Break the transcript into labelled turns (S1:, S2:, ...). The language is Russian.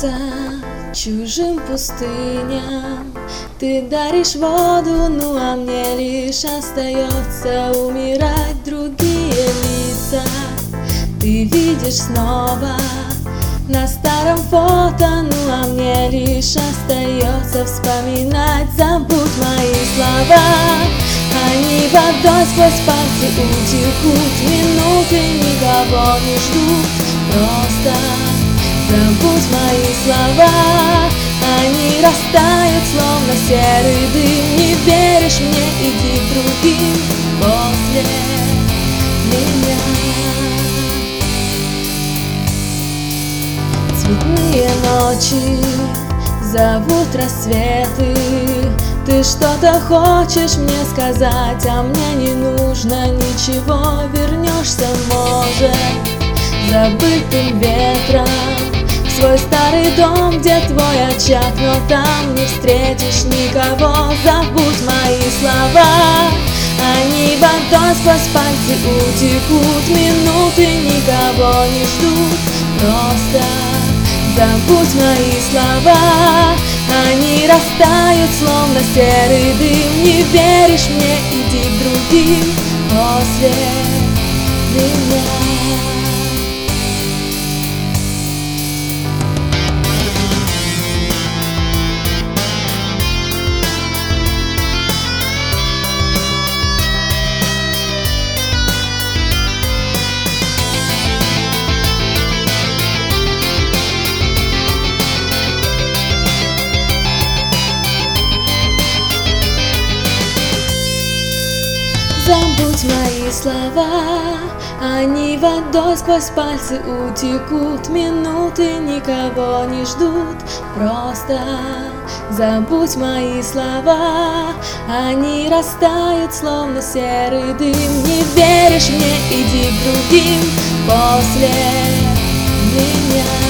S1: сердца чужим пустыням. Ты даришь воду, ну а мне лишь остается умирать. Другие лица ты видишь снова на старом фото, ну а мне лишь остается вспоминать. Забудь мои слова, они водой сквозь пальцы утекут. Минуты никого не ждут, просто забудь мои слова, они растают, словно серый дым. Не веришь мне, иди к другим после меня. Цветные ночи зовут рассветы. Ты что-то хочешь мне сказать, а мне не нужно ничего. Вернешься, может, забытым ветром в свой старый дом, где твой очаг, но там не встретишь никого. Забудь мои слова, они водой сквозь пальцы утекут. Минуты никого не ждут, просто забудь мои слова, они растают, словно серый дым. Не веришь мне, иди к другим после меня. Забудь мои слова, они водой сквозь пальцы утекут. Минуты никого не ждут, просто забудь мои слова, они растают, словно серый дым. Не веришь мне, иди к другим после меня.